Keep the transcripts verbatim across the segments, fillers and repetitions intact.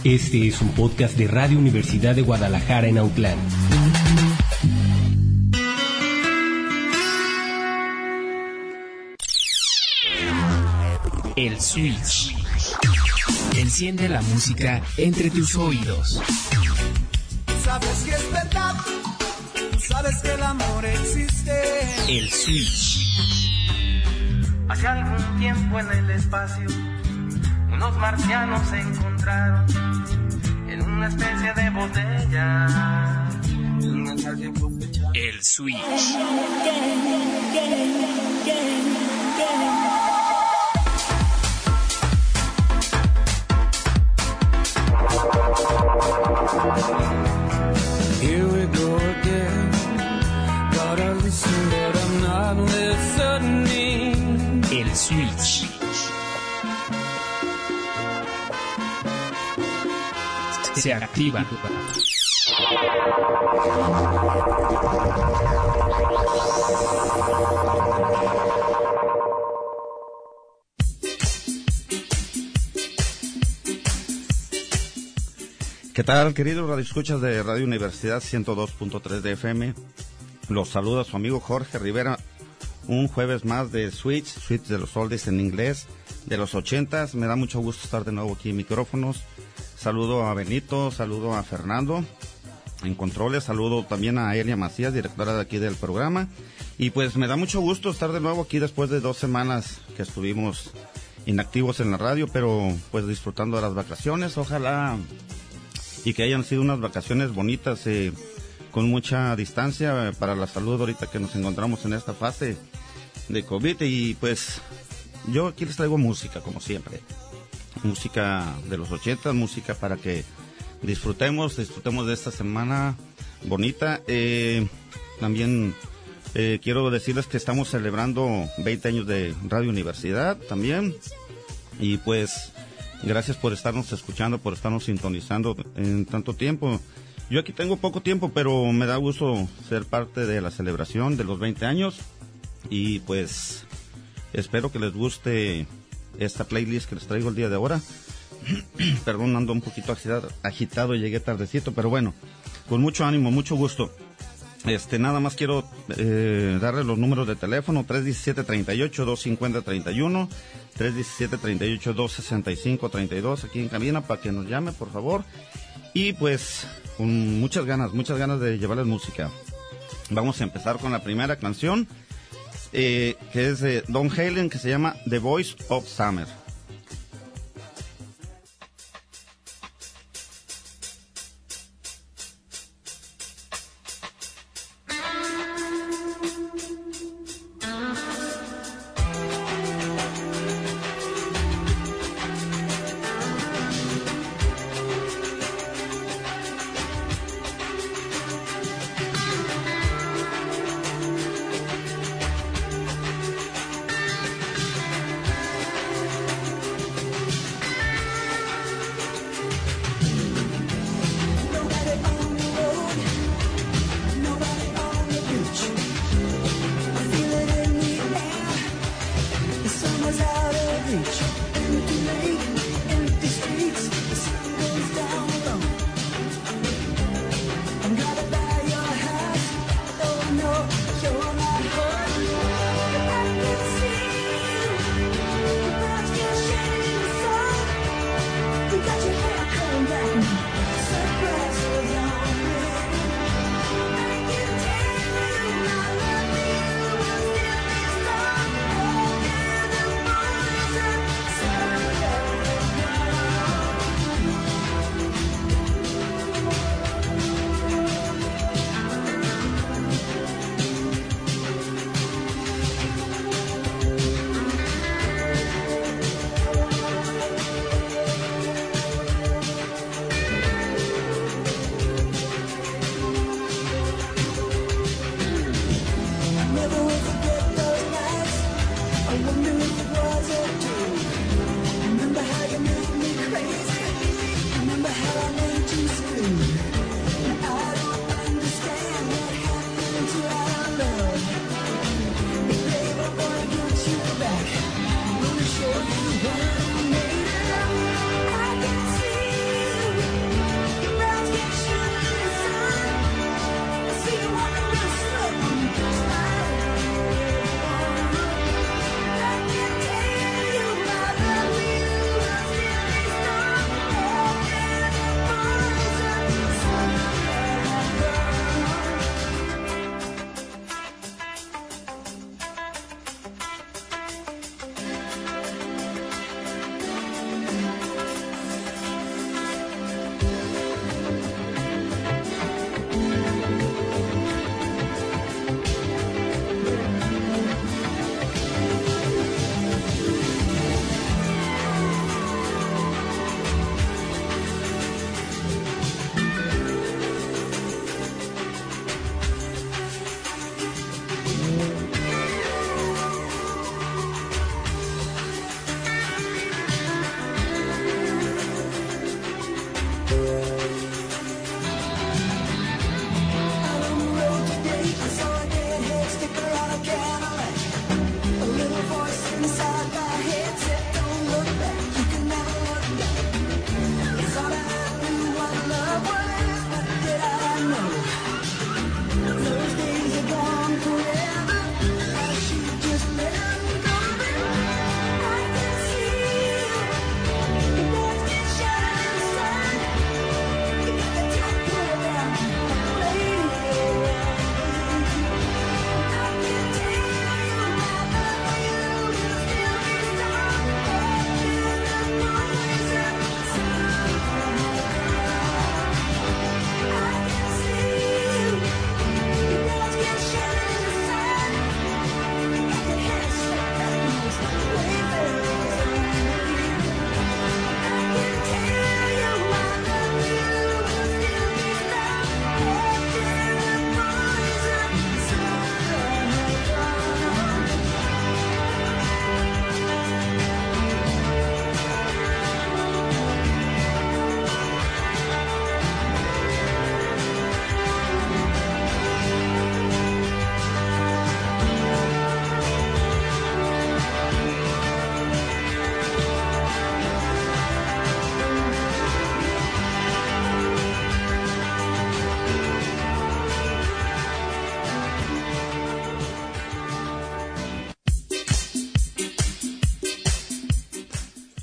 Este es un podcast de Radio Universidad de Guadalajara en Autlán. El Switch. Enciende la música entre tus oídos. Sabes que es verdad, tú sabes que el amor existe. El Switch. Hace algún tiempo en el espacio, unos marcianos se encontraron en una especie de botella. El Switch. Here we go again. Gotta listen, but I'm not listening. El Switch. Se activa. ¿Qué tal, queridos radioescuchas de Radio Universidad ciento dos punto tres de F M? Los saluda su amigo Jorge Rivera. Un jueves más de Switch, Switch de los oldies en inglés, de los ochentas. Me da mucho gusto estar de nuevo aquí en micrófonos. Saludo a Benito, saludo a Fernando en controles, saludo también a Elia Macías, directora de aquí del programa. Y pues me da mucho gusto estar de nuevo aquí después de dos semanas que estuvimos inactivos en la radio, pero pues disfrutando de las vacaciones. Ojalá y que hayan sido unas vacaciones bonitas, eh, con mucha distancia eh, para la salud ahorita que nos encontramos en esta fase de COVID. Y pues yo aquí les traigo música, como siempre. Música de los ochentas, música para que disfrutemos, disfrutemos de esta semana bonita. Eh, también eh, quiero decirles que estamos celebrando veinte años de Radio Universidad también. Y pues gracias por estarnos escuchando, por estarnos sintonizando en tanto tiempo. Yo aquí tengo poco tiempo, pero me da gusto ser parte de la celebración de los veinte años. Y pues espero que les guste esta playlist que les traigo el día de ahora. Perdón, ando un poquito agitado, agitado y llegué tardecito, pero bueno, con mucho ánimo, mucho gusto. Este, nada más quiero eh, darles los números de teléfono: tres diecisiete, treinta y ocho, doscientos cincuenta, treinta y uno, tres diecisiete, treinta y ocho, doscientos sesenta y cinco, treinta y dos, aquí en cabina, para que nos llame, por favor. Y pues, con muchas ganas, muchas ganas de llevarles música. Vamos a empezar con la primera canción, eh, que es de Don Halen, que se llama The Voice of Summer.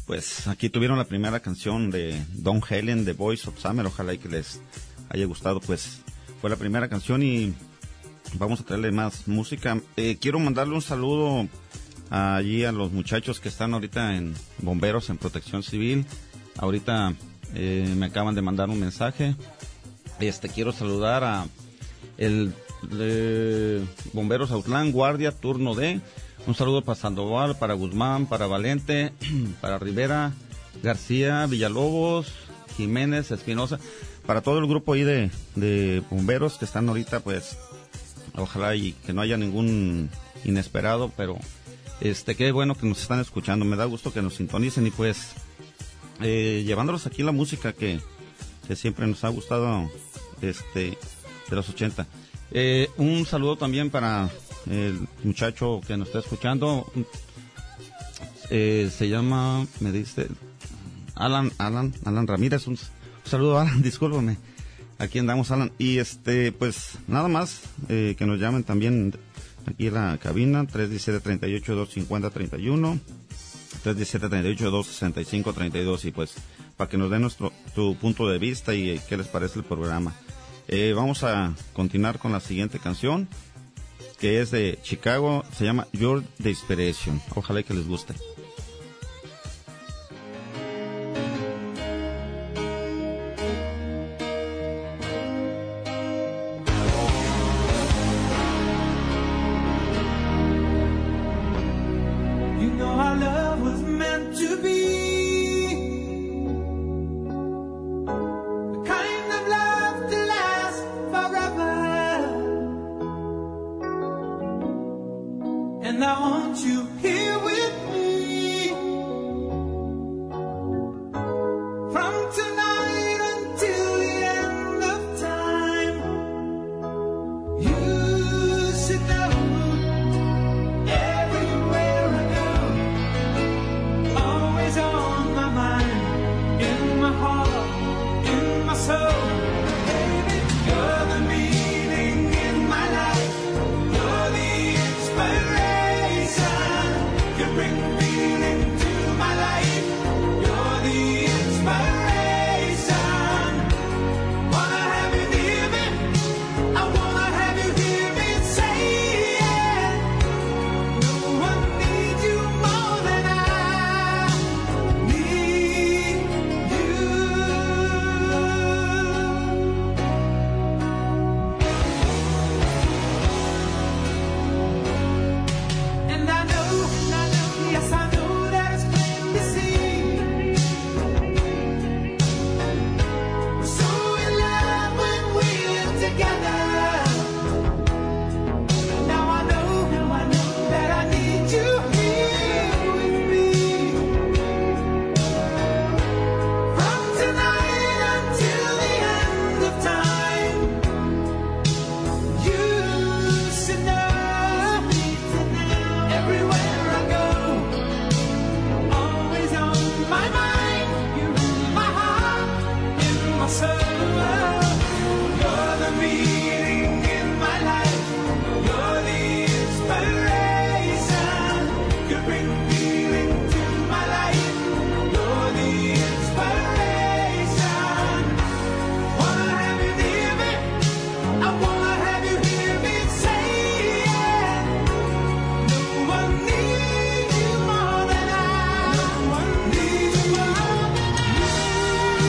pues aquí tuvieron la primera canción de Don Helen, The Voice of Summer. Ojalá y que les haya gustado, pues fue la primera canción y vamos a traerle más música. Eh, quiero mandarle un saludo allí a los muchachos que están ahorita en bomberos, en protección civil. Ahorita eh, me acaban de mandar un mensaje. Este, quiero saludar a el de Bomberos Autlán, Guardia, turno D. Un saludo para Sandoval, para Guzmán, para Valente, para Rivera, García, Villalobos, Jiménez, Espinosa, para todo el grupo ahí de, de bomberos que están ahorita, pues, ojalá y que no haya ningún inesperado, pero este, qué bueno que nos están escuchando, me da gusto que nos sintonicen y pues, eh, llevándolos aquí la música que, que siempre nos ha gustado, este, de los ochenta. Eh, un saludo también para el muchacho que nos está escuchando, eh, se llama, me dice, Alan, Alan, Alan Ramírez, un, un saludo Alan, discúlpame, aquí andamos Alan, y este, pues, nada más, eh, que nos llamen también aquí en la cabina, tres diecisiete, treinta y ocho, doscientos cincuenta, treinta y uno, tres diecisiete, treinta y ocho, doscientos sesenta y cinco, treinta y dos, y pues, para que nos den nuestro, tu punto de vista y eh, qué les parece el programa. Eh, vamos a continuar con la siguiente canción, que es de Chicago, se llama Your Desperation. Ojalá que les guste. You know our love was meant to be the kind of love to last forever. And I want you here with me from tonight until the end of time. You should know everywhere I go, always on my mind, in my heart, in my soul. Baby, you're the meaning in my life. You're the inspiration. You bring feeling to my life. You're the inspiration. Wanna have you near me. I wanna have you hear me say it. No one needs you more than I need you. And I know, and I know, yes I know that it's plain to see. We're so in love when we're together. Now I know, now I know that I need you here with me. From tonight until the end of time. You should know everywhere I go, always on my mind. You're in my heart, in my soul. You're the meaning in my life. You're the inspiration. You bring feeling to my life. You're the inspiration. Wanna have you near me. I wanna have you hear me say it. No one needs you more than I. No one needs you more than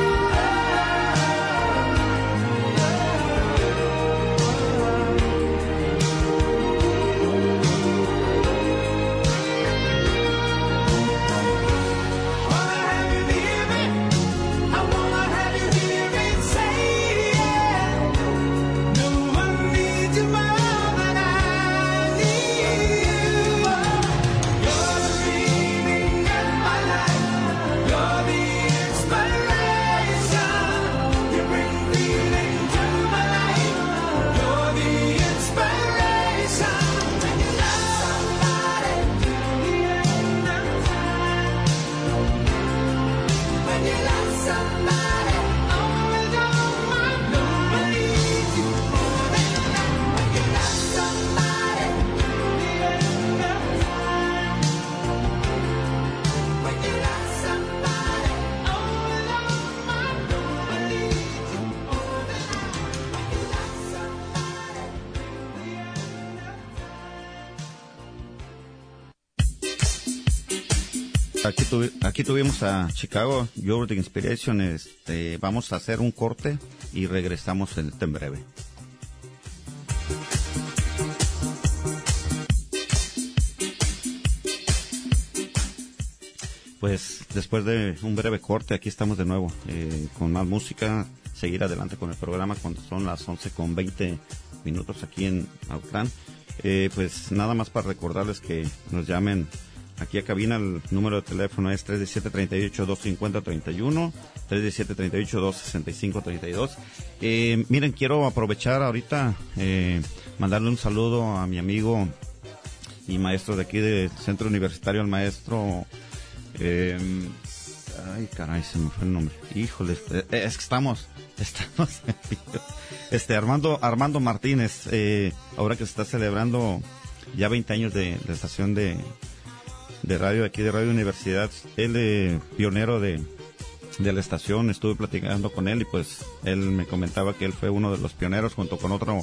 Wanna have you near me. I wanna have you hear me say it. No one needs you more than I need you. You're the meaning in my life. You're the inspiration. You bring feeling to my life. You're the inspiration. When you love somebody till the end of time. When you love somebody, always on my mind. No one needs you more than that. When you love somebody till the end of time. When you love Aquí, tuvi- aquí tuvimos a Chicago, You're the Inspiration. Este, vamos a hacer un corte y regresamos en, en breve. Pues después de un breve corte, aquí estamos de nuevo eh, con más música, seguir adelante con el programa cuando son las once con veinte minutos aquí en Autlán. Eh, pues nada más para recordarles que nos llamen aquí a cabina. El número de teléfono es tres diecisiete, treinta y ocho, doscientos cincuenta, treinta y uno, tres diecisiete, treinta y ocho, doscientos sesenta y cinco, treinta y dos. Eh, miren, quiero aprovechar ahorita, eh, mandarle un saludo a mi amigo y maestro de aquí del Centro Universitario, el maestro... Eh, ay, caray, se me fue el nombre. Híjole, eh, es que estamos, estamos, este, Armando, Armando Martínez, eh, ahora que se está celebrando ya veinte años de, de estación de, de radio, aquí de Radio Universidad. Él, eh, pionero de, de la estación, estuve platicando con él y pues él me comentaba que él fue uno de los pioneros junto con otro,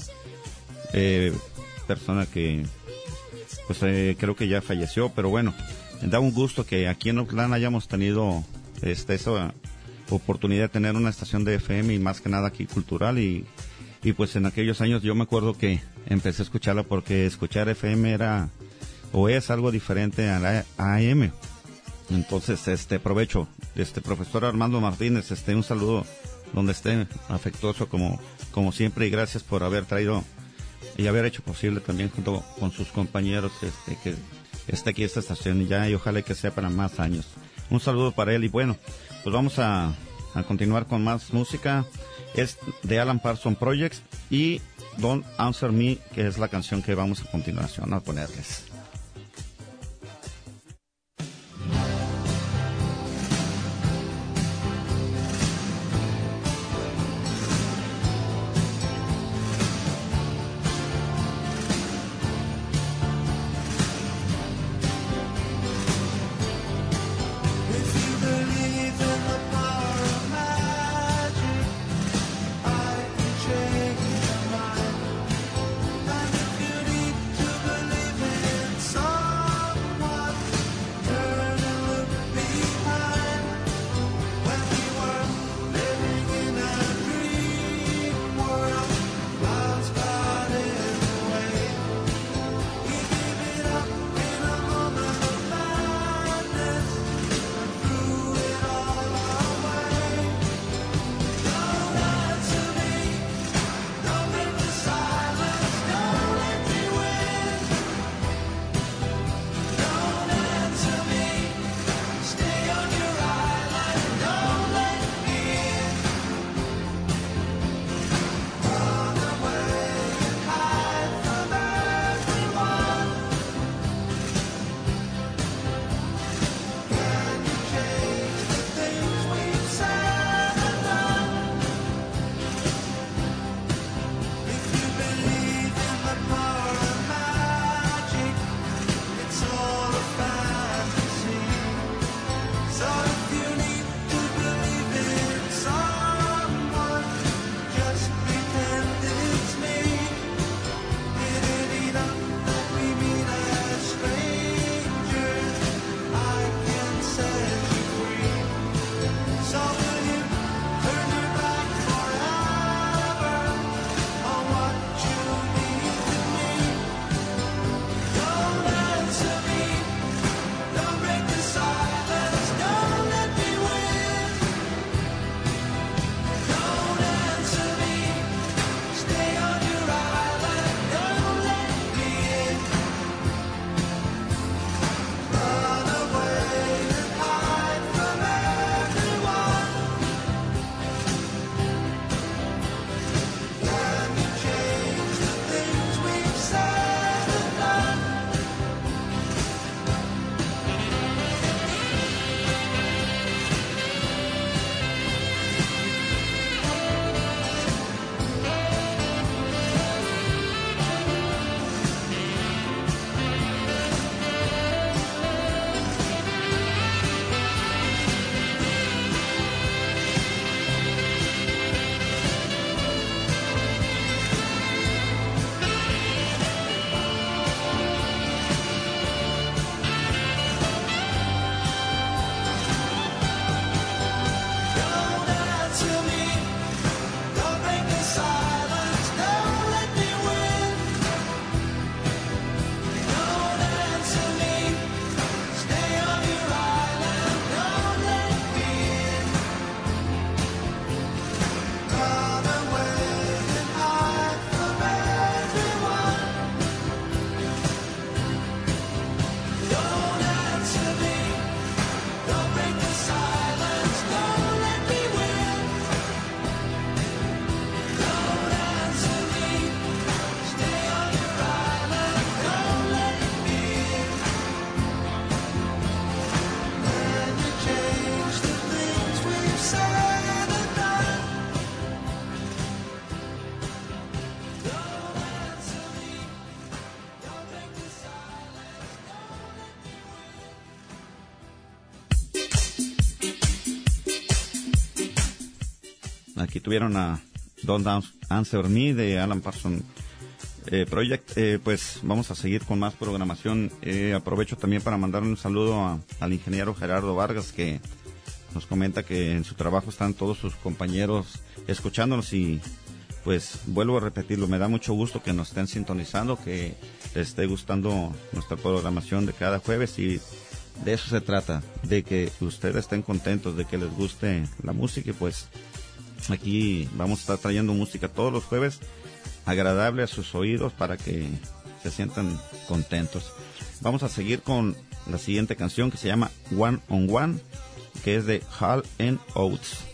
eh, persona que, pues eh, creo que ya falleció, pero bueno. Da un gusto que aquí en Oakland hayamos tenido este, esa oportunidad de tener una estación de F M y más que nada aquí cultural y, y pues en aquellos años yo me acuerdo que empecé a escucharla porque escuchar F M era o es algo diferente a la A M. Entonces, este, aprovecho, este profesor Armando Martínez, este, un saludo donde esté, afectuoso como, como siempre, y gracias por haber traído y haber hecho posible también junto con sus compañeros este, que está aquí esta estación ya, y ojalá que sea para más años. Un saludo para él y bueno, pues vamos a, a continuar con más música. Es de Alan Parsons Project y Don't Answer Me, que es la canción que vamos a continuación a ponerles. Change your mind, and if you need to believe in aquí tuvieron a Don't Answer Me de Alan Parsons eh, Project. Eh, pues vamos a seguir con más programación. Eh, aprovecho también para mandarle un saludo a, al ingeniero Gerardo Vargas, que nos comenta que en su trabajo están todos sus compañeros escuchándonos, y pues vuelvo a repetirlo, me da mucho gusto que nos estén sintonizando, que les esté gustando nuestra programación de cada jueves, y de eso se trata, de que ustedes estén contentos, de que les guste la música. Y pues aquí vamos a estar trayendo música todos los jueves, agradable a sus oídos, para que se sientan contentos. Vamos a seguir con la siguiente canción, que se llama One on One, que es de Hall and Oates.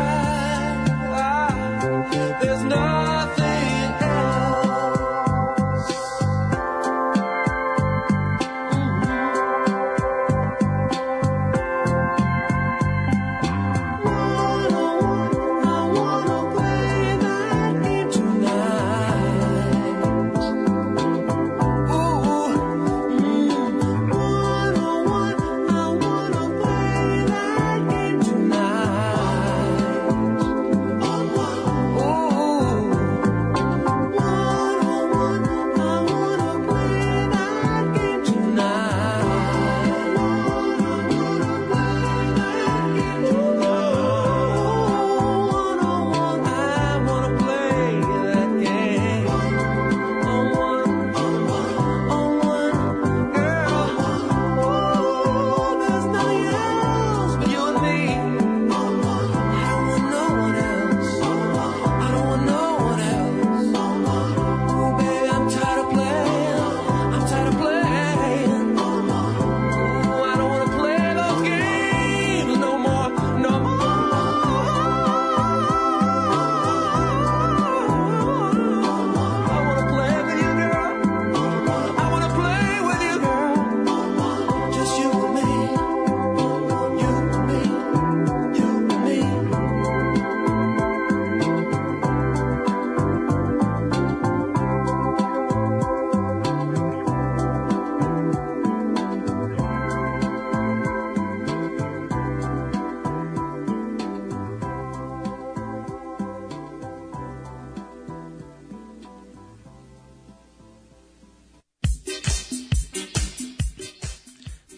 There's nothing else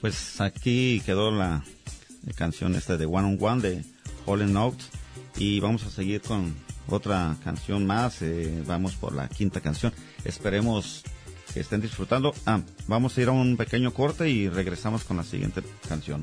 pues aquí quedó la, la canción esta de One on One de Hall and Oates y vamos a seguir con otra canción más. Eh, vamos por la quinta canción. Esperemos que estén disfrutando. Ah, vamos a ir a un pequeño corte y regresamos con la siguiente canción.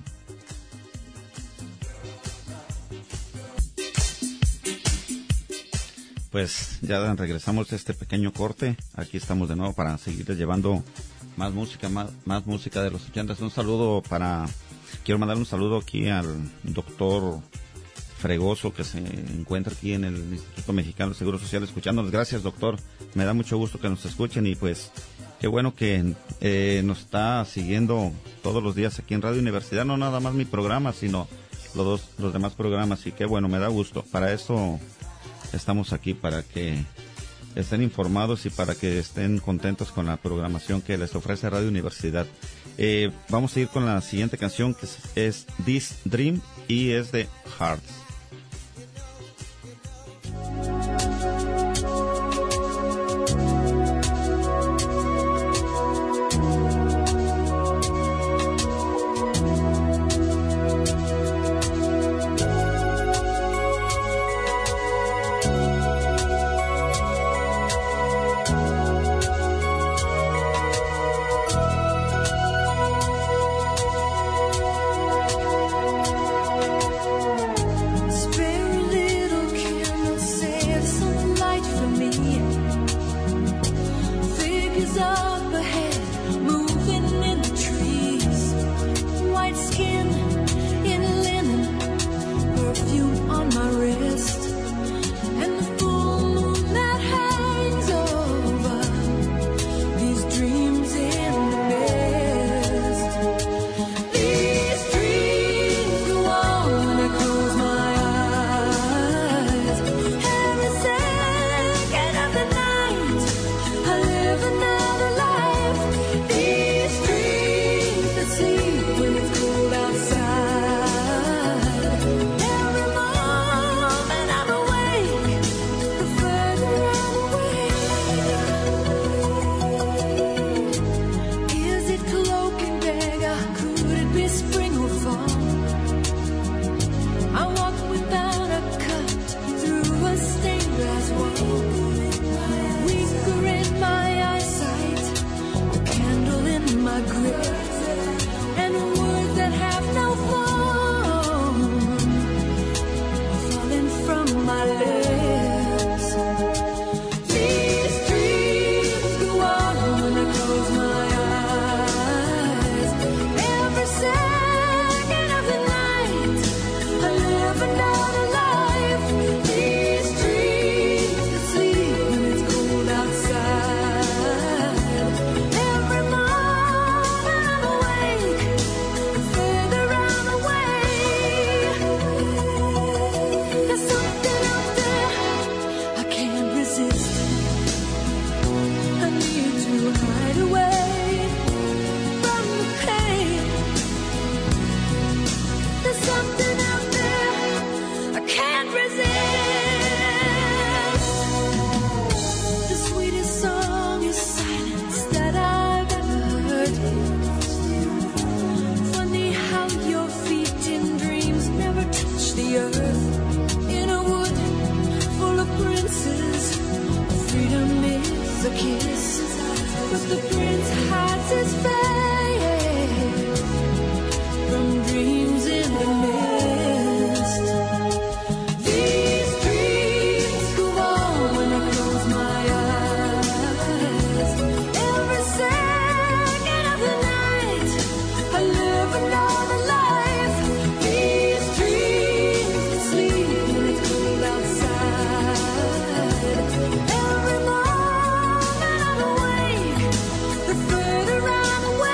Pues ya regresamos de este pequeño corte. Aquí estamos de nuevo para seguirles llevando más música, más, más música de los ochentas. Un saludo para, quiero mandar un saludo aquí al doctor Fregoso que se encuentra aquí en el Instituto Mexicano de Seguro Social escuchándonos. Gracias, doctor. Me da mucho gusto que nos escuchen y pues qué bueno que eh, nos está siguiendo todos los días aquí en Radio Universidad. No nada más mi programa, sino los dos, los demás programas y qué bueno, me da gusto. Para eso estamos aquí, para que estén informados y para que estén contentos con la programación que les ofrece Radio Universidad. Eh, vamos a ir con la siguiente canción que es, es This Dream y es de Hearts. Every moment I'm awake, the further I'm away.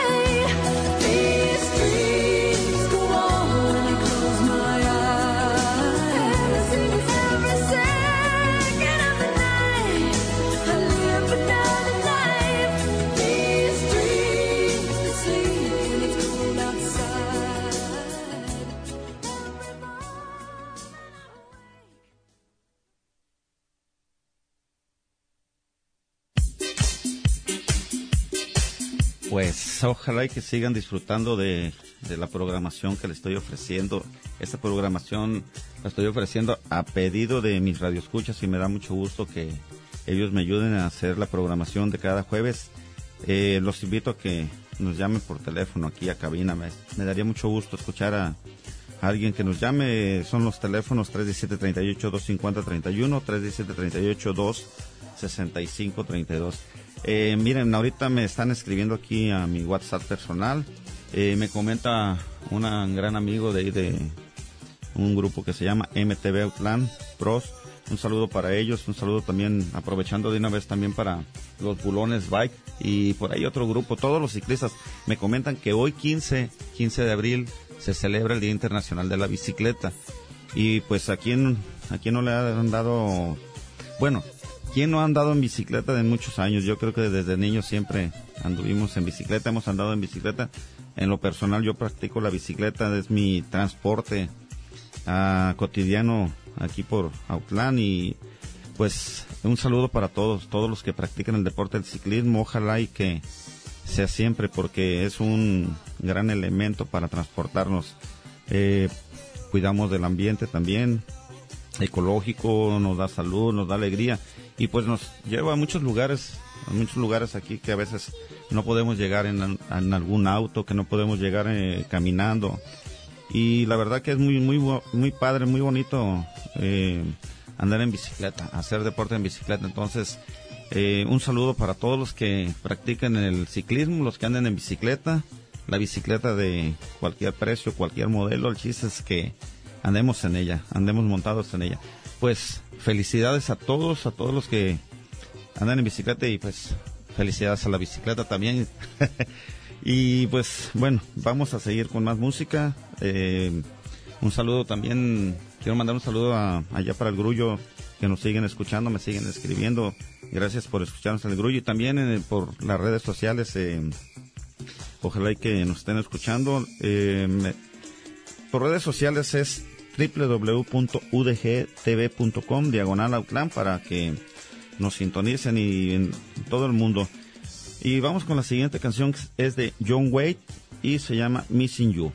Pues ojalá y que sigan disfrutando de, de la programación que les estoy ofreciendo. Esta programación la estoy ofreciendo a pedido de mis radioescuchas y me da mucho gusto que ellos me ayuden a hacer la programación de cada jueves. Eh, los invito a que nos llamen por teléfono aquí a cabina. Me, me daría mucho gusto escuchar a, a alguien que nos llame. Son los teléfonos tres diecisiete, treinta y ocho, doscientos cincuenta, treinta y uno, tres diecisiete, treinta y ocho, doscientos sesenta y cinco, treinta y dos. Eh, miren, ahorita me están escribiendo aquí a mi WhatsApp personal. Eh, me comenta un gran amigo de ahí de un grupo que se llama M T V Outland Pros. Un saludo para ellos, un saludo también, aprovechando de una vez también para los Bulones Bike y por ahí otro grupo, todos los ciclistas. Me comentan que hoy quince de abril se celebra el Día Internacional de la Bicicleta. Y pues a quien, a quien no le han dado, bueno, ¿quién no ha andado en bicicleta de muchos años? Yo creo que desde niños siempre anduvimos en bicicleta, hemos andado en bicicleta. En lo personal yo practico la bicicleta, es mi transporte uh, cotidiano aquí por Autlán. Y pues un saludo para todos, todos los que practican el deporte del ciclismo. Ojalá y que sea siempre, porque es un gran elemento para transportarnos. Eh, cuidamos del ambiente también, ecológico, nos da salud, nos da alegría. Y pues nos lleva a muchos lugares, a muchos lugares aquí que a veces no podemos llegar en, en algún auto, que no podemos llegar eh, caminando. Y la verdad que es muy muy muy padre, muy bonito eh, andar en bicicleta, hacer deporte en bicicleta. Entonces, eh, un saludo para todos los que practican el ciclismo, los que andan en bicicleta, la bicicleta de cualquier precio, cualquier modelo. El chiste es que andemos en ella, andemos montados en ella. Pues felicidades a todos, a todos los que andan en bicicleta y pues felicidades a la bicicleta también. Y pues bueno, vamos a seguir con más música. Eh, un saludo también, quiero mandar un saludo a, allá para el Grullo, que nos siguen escuchando, me siguen escribiendo. Gracias por escucharnos en el Grullo y también eh, por las redes sociales. Eh, ojalá y que nos estén escuchando. Eh, me, por redes sociales es doble u doble u doble u punto u d g t v punto com diagonal Autlán para que nos sintonicen y en todo el mundo. Y vamos con la siguiente canción, que es de John Waite y se llama Missing You.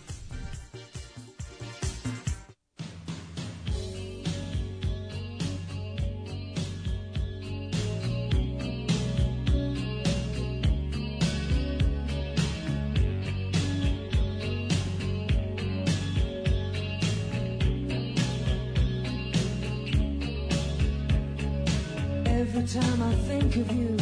Every time I think of you,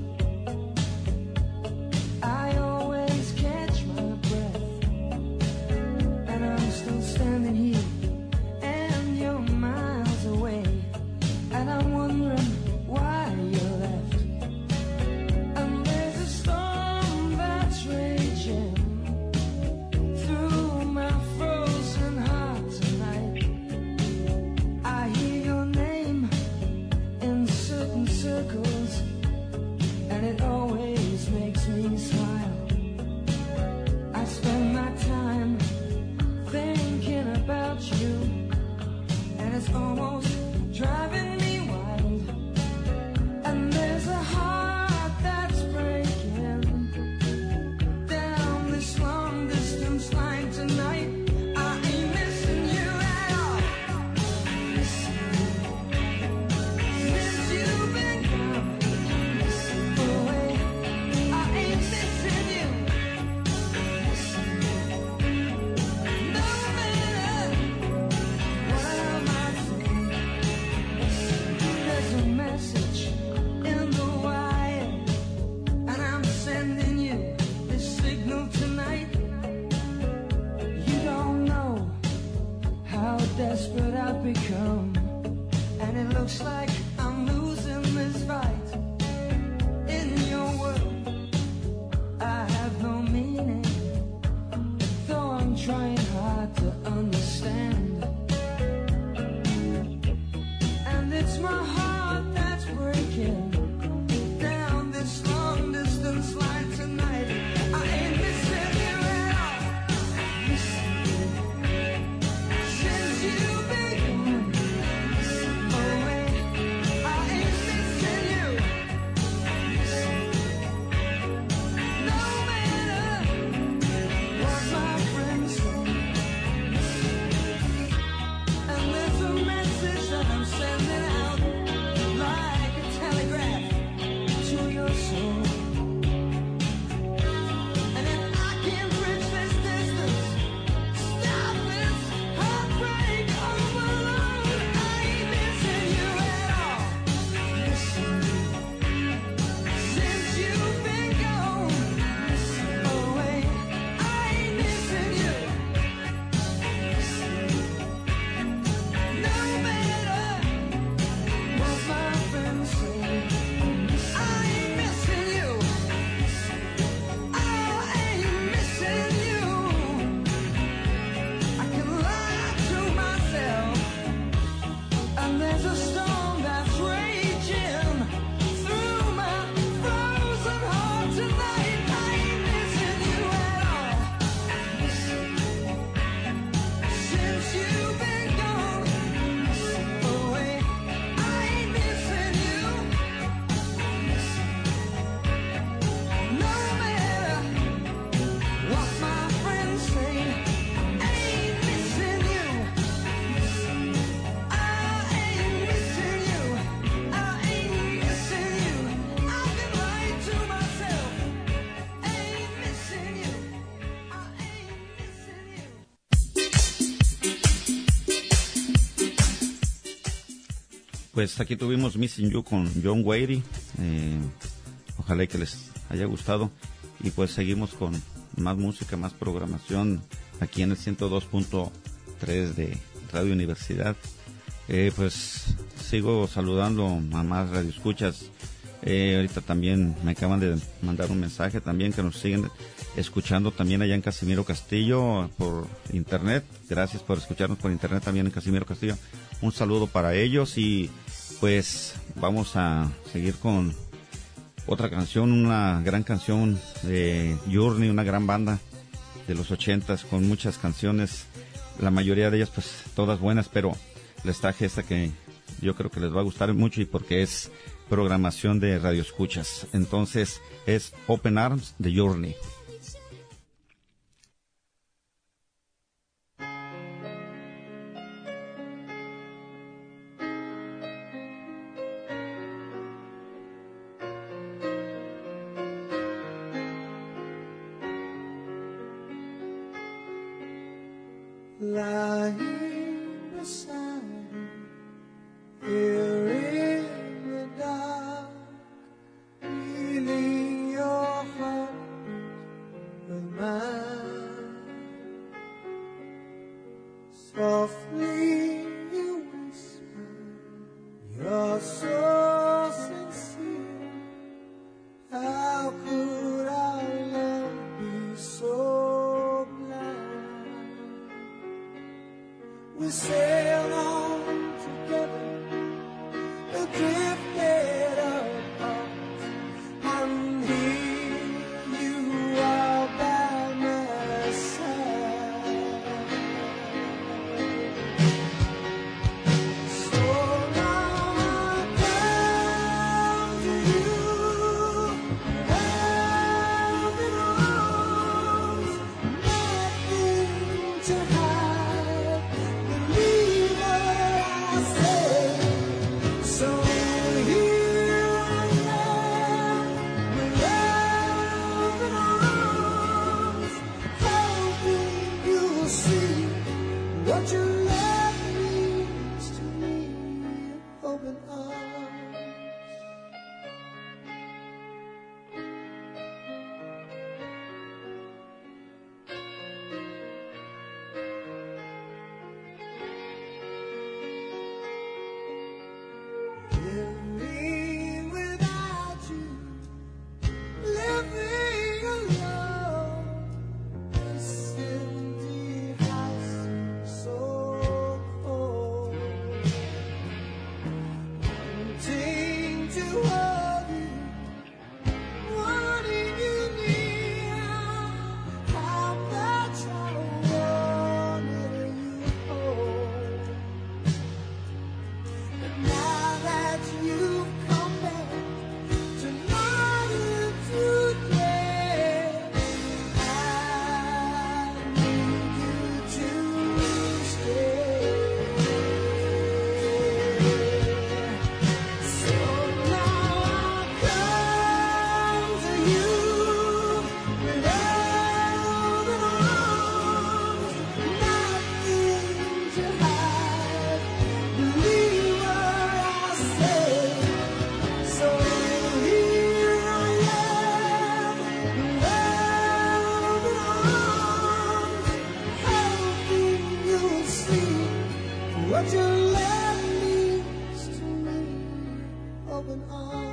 I always catch my breath, and I'm still standing here, and you're miles away, and I'm wondering why you left. And there's a storm that's raging through my frozen heart tonight. I hear your name in certain circles, and it always makes me smile. I spend my time thinking about you, and it's almost driving me wild. And there's a heart that's breaking down this long distance line tonight. I ain't missing you at all. Missing you. Since you've been gone away, I ain't missing you. Missing you. No matter what I might say, Pues aquí tuvimos Missing You con John Waite. Eh, ojalá que les haya gustado. Y pues seguimos con más música, más programación aquí en el ciento dos punto tres de Radio Universidad. Eh, pues sigo saludando a más radioescuchas. Eh, ahorita también me acaban de mandar un mensaje también que nos siguen escuchando también allá en Casimiro Castillo por internet. Gracias por escucharnos por internet también en Casimiro Castillo. Un saludo para ellos y pues vamos a seguir con otra canción, una gran canción de Journey, una gran banda de los ochentas con muchas canciones, la mayoría de ellas pues todas buenas, pero les traje esta que yo creo que les va a gustar mucho y porque es programación de radioescuchas. Entonces es Open Arms de Journey. Lying beside here in the dark, feeling your heart with mine. Softly you whisper, you're so sincere. How could our love be so blind? We sailed on together, drifted apart, and here you are by my side. So now I come to you, open arms, nothing to hide. Believe what I say. So here I am, with open arms, hoping you'll see what your love means to me. Open arms. Living without you, living alone, this empty house so cold. Wanting to hold you, wanting you near, how much I wanted you hold. But now that you've come back tonight and today, I need you to stay. So now I come to you with open arms, nothing to hide. Believe what I say. So here I am, with open arms, hoping you'll see what your love means to me. Open arms.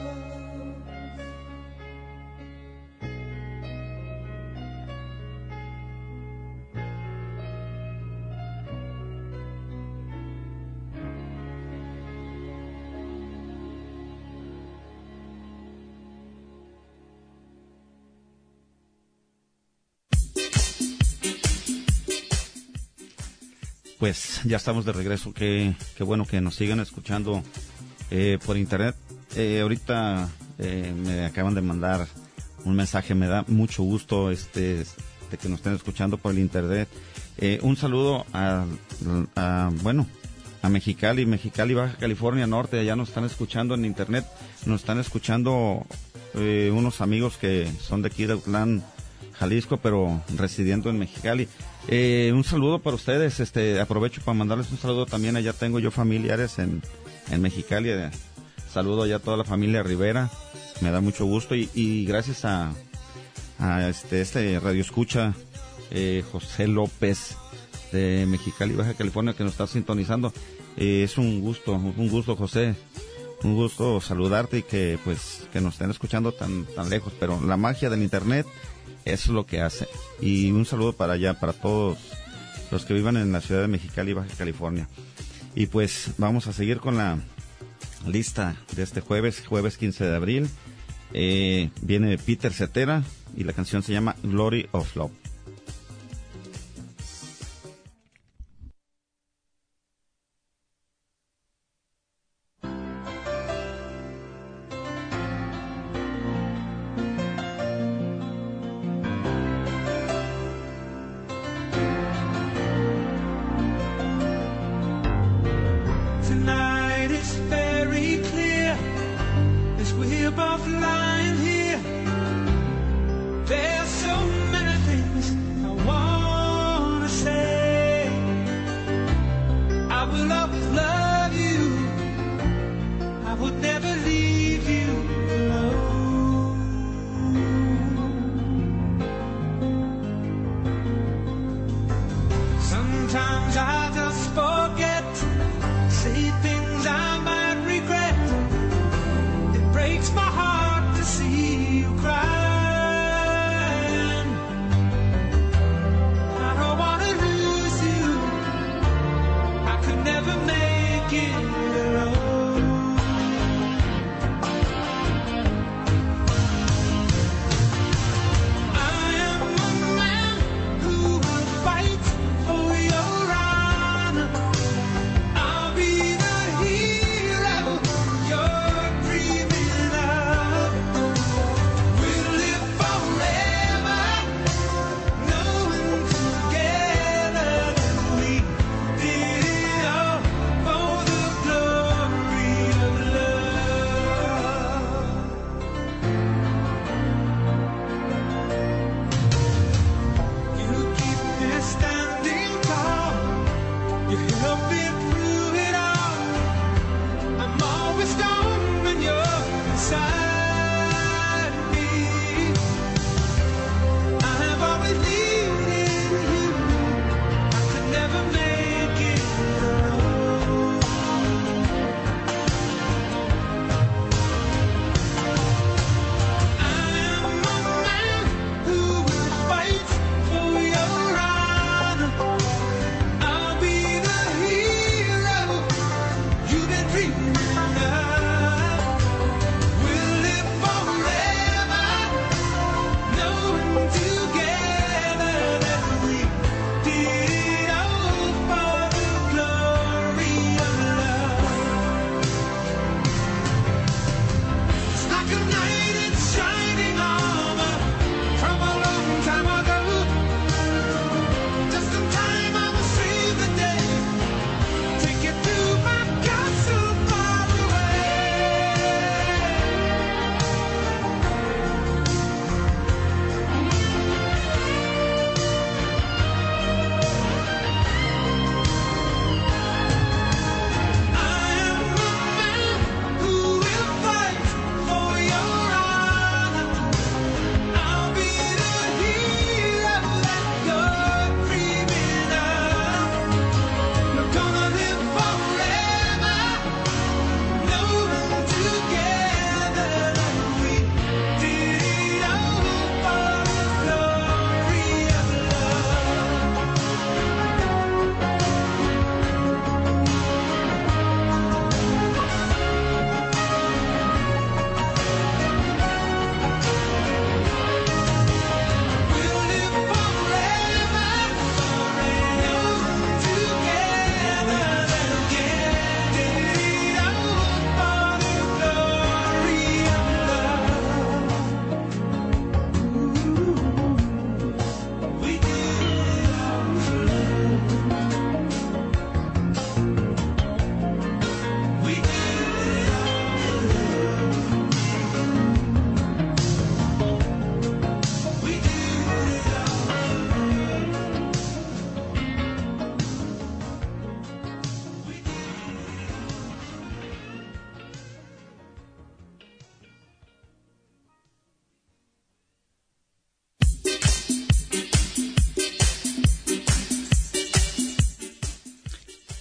Pues ya estamos de regreso. Qué, qué bueno que nos sigan escuchando eh, por internet. Eh, ahorita eh, me acaban de mandar un mensaje. Me da mucho gusto este de que nos estén escuchando por el internet. Eh, un saludo a, a bueno a Mexicali, Mexicali, Baja California Norte. Allá nos están escuchando en internet. Nos están escuchando eh, unos amigos que son de aquí de Autlán, Jalisco, pero residiendo en Mexicali. Eh, un saludo para ustedes. Este, aprovecho para mandarles un saludo también. Allá tengo yo familiares en, en Mexicali. Eh, saludo ya a toda la familia Rivera, me da mucho gusto y, y gracias a, a este, este radio escucha eh, José López de Mexicali, Baja California, que nos está sintonizando. Eh, es un gusto, un gusto, José, un gusto saludarte y que pues que nos estén escuchando tan tan lejos, pero la magia del internet es lo que hace. Y un saludo para allá, para todos los que vivan en la ciudad de Mexicali, Baja California. Y pues vamos a seguir con la lista de este jueves, jueves quince de abril. Eh, viene Peter Cetera y la canción se llama Glory of Love. Tonight it's very clear as we're both lying here. There's so many things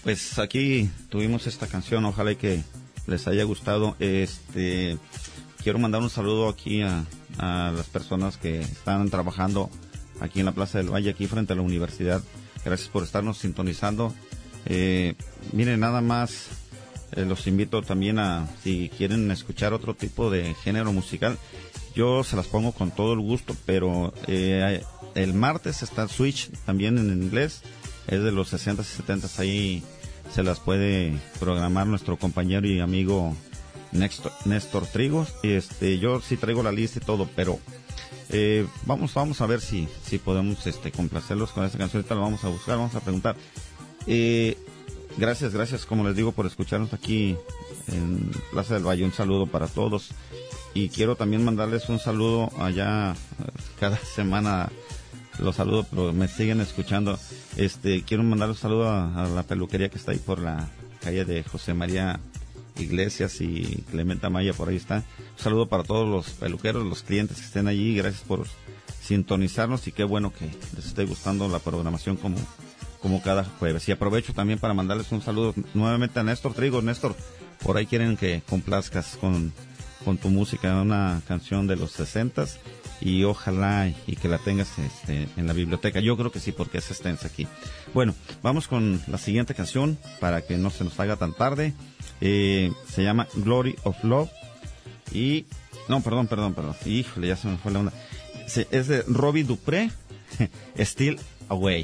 pues aquí tuvimos esta canción, ojalá y que les haya gustado. Este, quiero mandar un saludo aquí a, a las personas que están trabajando aquí en la Plaza del Valle, aquí frente a la universidad. Gracias por estarnos sintonizando. Eh, miren, nada más eh, los invito también a, si quieren escuchar otro tipo de género musical, yo se las pongo con todo el gusto, pero eh, el martes está Switch también en inglés, es de los sesentas y setentas, ahí se las puede programar nuestro compañero y amigo Néstor, Néstor Trigos. Este, yo sí traigo la lista y todo, pero eh, vamos vamos a ver si si podemos este complacerlos con esta canción. Ahorita lo vamos a buscar, vamos a preguntar. Eh, gracias, gracias, como les digo, por escucharnos aquí en Plaza del Valle. Un saludo para todos. Y quiero también mandarles un saludo allá, cada semana los saludo, pero me siguen escuchando. Este, quiero mandar un saludo a, a la peluquería que está ahí por la calle de José María Iglesias y Clementa Maya, por ahí está. Un saludo para todos los peluqueros, los clientes que estén allí. Gracias por sintonizarnos y qué bueno que les esté gustando la programación como, como cada jueves. Y aprovecho también para mandarles un saludo nuevamente a Néstor Trigo. Néstor, por ahí quieren que complazcas con, con tu música una canción de los sesentas. Y ojalá y que la tengas este, en la biblioteca. Yo creo que sí, porque es extensa aquí. Bueno, vamos con la siguiente canción para que no se nos haga tan tarde. Eh, se llama Glory of Love. Y... No, perdón, perdón, perdón. Híjole, ya se me fue la onda. Se, es de Robbie Dupré, Still Away.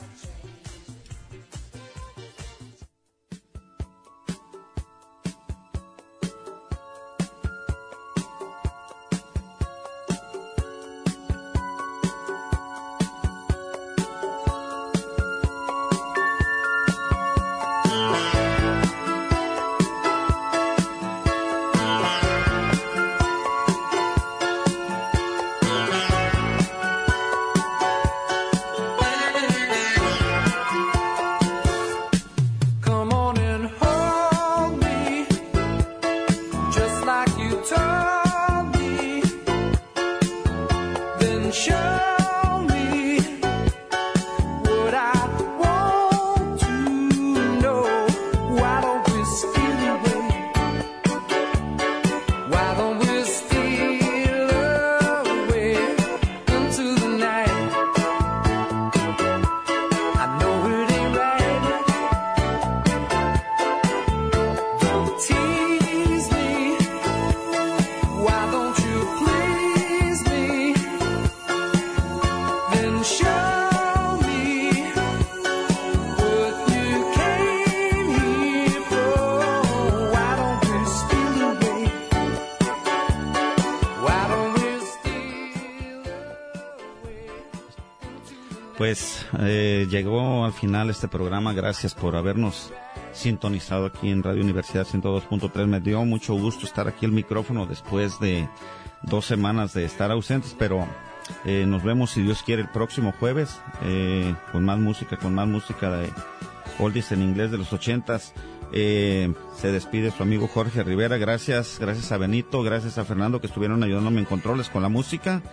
Pues eh, llegó al final este programa. Gracias por habernos sintonizado aquí en Radio Universidad ciento dos punto tres. Me dio mucho gusto estar aquí al micrófono después de dos semanas de estar ausentes, pero eh, nos vemos, si Dios quiere, el próximo jueves eh, con más música, con más música de oldies en inglés de los ochentas. Eh, se despide su amigo Jorge Rivera. Gracias, gracias a Benito, gracias a Fernando que estuvieron ayudándome en controles con la música.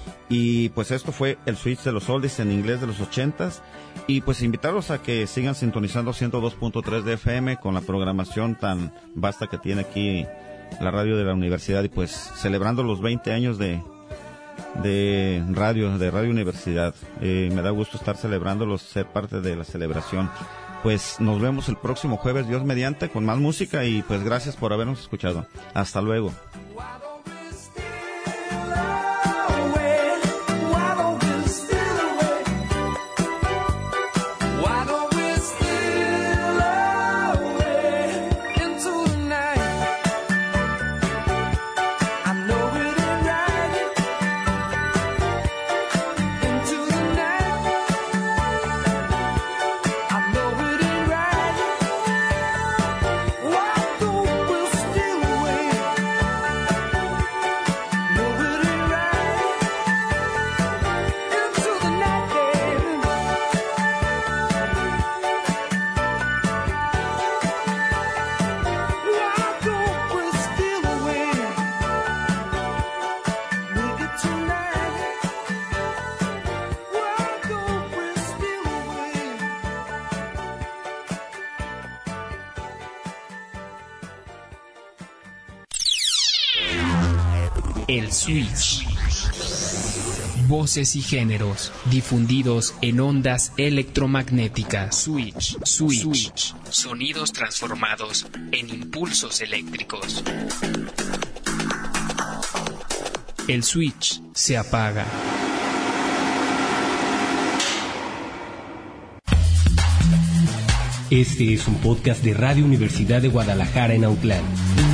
Y pues esto fue el Switch de los oldies en inglés de los ochentas. Y pues invitarlos a que sigan sintonizando ciento dos punto tres de F M con la programación tan vasta que tiene aquí la radio de la universidad. Y pues celebrando los veinte años de, de radio, de Radio Universidad. Eh, me da gusto estar celebrándolos, ser parte de la celebración. Pues nos vemos el próximo jueves, Dios mediante, con más música. Y pues gracias por habernos escuchado. Hasta luego. El Switch. Voces y géneros difundidos en ondas electromagnéticas. Switch, switch, switch. Sonidos transformados en impulsos eléctricos. El switch se apaga. Este es un podcast de Radio Universidad de Guadalajara en Autlán.